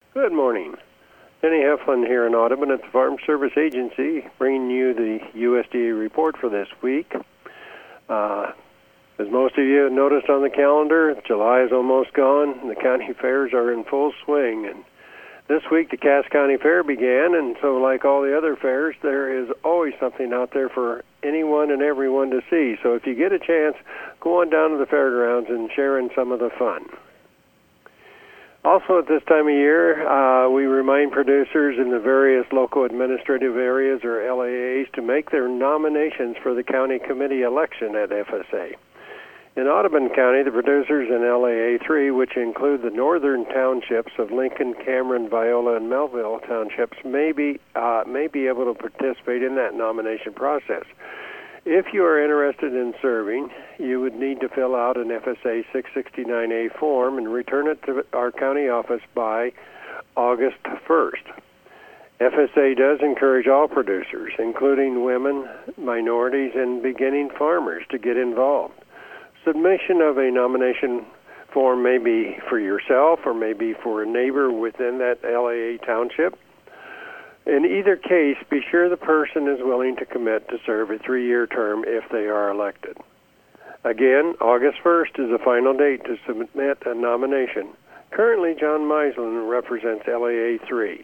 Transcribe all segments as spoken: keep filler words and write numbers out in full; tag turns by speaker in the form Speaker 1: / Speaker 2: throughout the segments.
Speaker 1: Good morning. Denny Heflin here in Audubon at the Farm Service Agency, bringing you the U S D A report for this week. Uh, as most of you have noticed on the calendar, July is almost gone, and the county fairs are in full swing. And this week, the Cass County Fair began, and so like all the other fairs, there is always something out there for anyone and everyone to see. So if you get a chance, go on down to the fairgrounds and share in some of the fun. Also at this time of year, uh, we remind producers in the various local administrative areas, or L A As, to make their nominations for the county committee election at F S A. In Audubon County, the producers in L A A three, which include the northern townships of Lincoln, Cameron, Viola, and Melville townships, may be, uh, may be able to participate in that nomination process. If you are interested in serving, you would need to fill out an F S A six sixty-nine A form and return it to our county office by August first. F S A does encourage all producers, including women, minorities, and beginning farmers, to get involved. Submission of a nomination form may be for yourself or may be for a neighbor within that L A A township. In either case, be sure the person is willing to commit to serve a three-year term if they are elected. Again, August first is the final date to submit a nomination. Currently, John Meislin represents L A A three.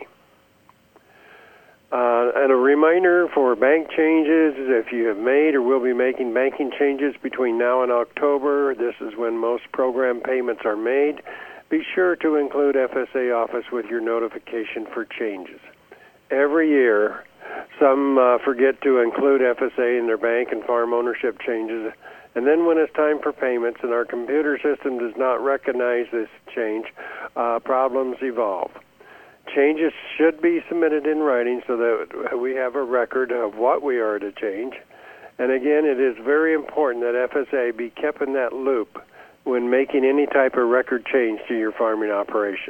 Speaker 1: Uh, and a reminder for bank changes, if you have made or will be making banking changes between now and October, this is when most program payments are made, be sure to include F S A office with your notification for changes. Every year, some uh, forget to include F S A in their bank and farm ownership changes, and then when it's time for payments and our computer system does not recognize this change, uh, problems evolve. Changes should be submitted in writing so that we have a record of what we are to change. And again, it is very important that F S A be kept in that loop when making any type of record change to your farming operation.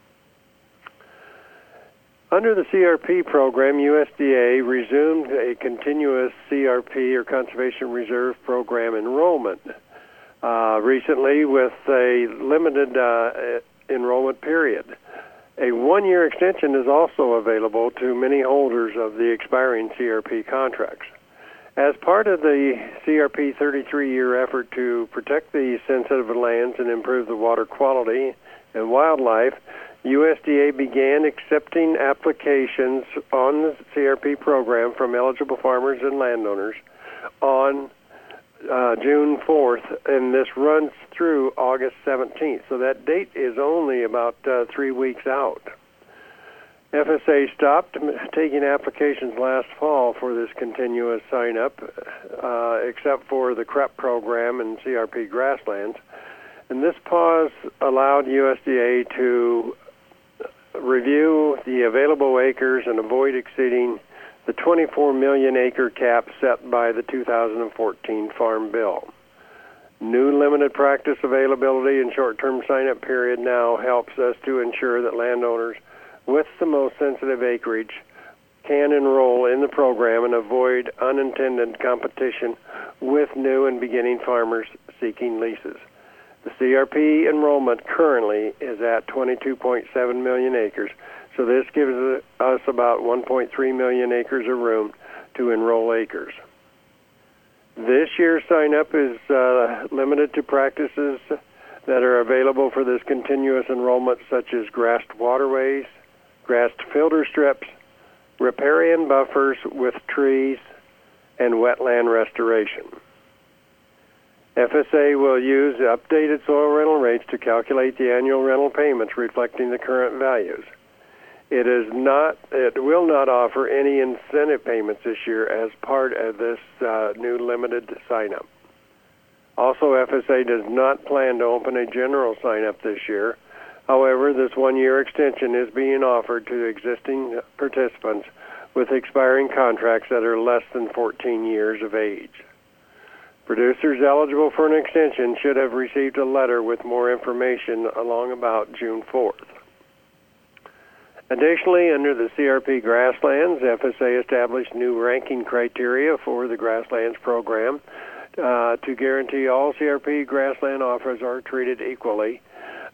Speaker 1: Under the C R P program, U S D A resumed a continuous C R P, or Conservation Reserve Program, enrollment uh, recently with a limited uh, enrollment period. A one-year extension is also available to many holders of the expiring C R P contracts. As part of the C R P thirty-three-year effort to protect the sensitive lands and improve the water quality and wildlife, U S D A began accepting applications on the C R P program from eligible farmers and landowners on uh, June fourth, and this runs through August seventeenth. So that date is only about uh, three weeks out. F S A stopped taking applications last fall for this continuous sign-up, uh, except for the C R E P program and C R P grasslands. And this pause allowed U S D A to review the available acres and avoid exceeding the twenty-four million acre cap set by the two thousand fourteen Farm Bill. New limited practice availability and short-term sign-up period now helps us to ensure that landowners with the most sensitive acreage can enroll in the program and avoid unintended competition with new and beginning farmers seeking leases. The C R P enrollment currently is at twenty-two point seven million acres, so this gives us about one point three million acres of room to enroll acres. This year's sign-up is uh, limited to practices that are available for this continuous enrollment, such as grassed waterways, grassed filter strips, riparian buffers with trees, and wetland restoration. F S A will use updated soil rental rates to calculate the annual rental payments reflecting the current values. It is not. It will not offer any incentive payments this year as part of this uh, new limited sign-up. Also, F S A does not plan to open a general sign-up this year. However, this one-year extension is being offered to existing participants with expiring contracts that are less than fourteen years of age. Producers eligible for an extension should have received a letter with more information along about June fourth. Additionally, under the C R P grasslands, F S A established new ranking criteria for the grasslands program uh, to guarantee all C R P grassland offers are treated equally.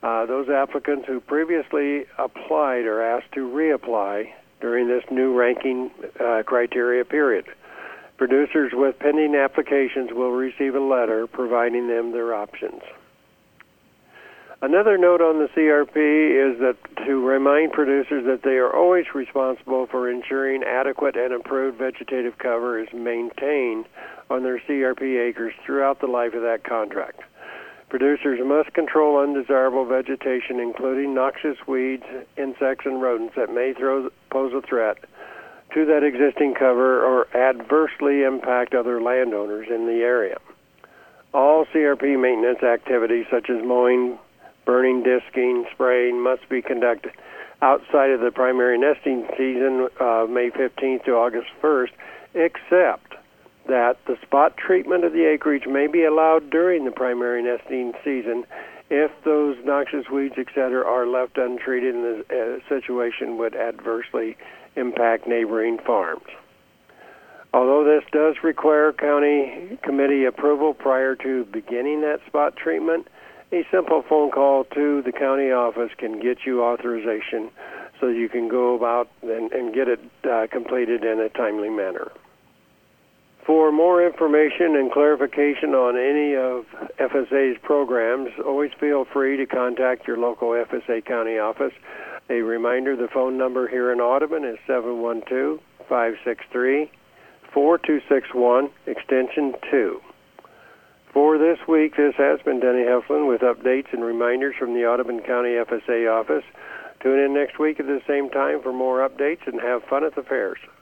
Speaker 1: Uh, those applicants who previously applied are asked to reapply during this new ranking uh, criteria period. Producers with pending applications will receive a letter providing them their options. Another note on the C R P is that to remind producers that they are always responsible for ensuring adequate and improved vegetative cover is maintained on their C R P acres throughout the life of that contract. Producers must control undesirable vegetation, including noxious weeds, insects, and rodents that may throw, pose a threat to that existing cover or adversely impact other landowners in the area. All C R P maintenance activities such as mowing, burning, disking, spraying must be conducted outside of the primary nesting season, uh, May fifteenth to August first, except that the spot treatment of the acreage may be allowed during the primary nesting season if those noxious weeds, et cetera, are left untreated and the uh, situation would adversely impact neighboring farms. Although this does require county committee approval prior to beginning that spot treatment, a simple phone call to the county office can get you authorization so you can go about and, and get it uh, completed in a timely manner. For more information and clarification on any of F S A's programs, always feel free to contact your local F S A county office. A reminder, the phone number here in Audubon is seven one two, five six three, four two six one, extension two. For this week, this has been Denny Heflin with updates and reminders from the Audubon County F S A office. Tune in next week at the same time for more updates and have fun at the fairs.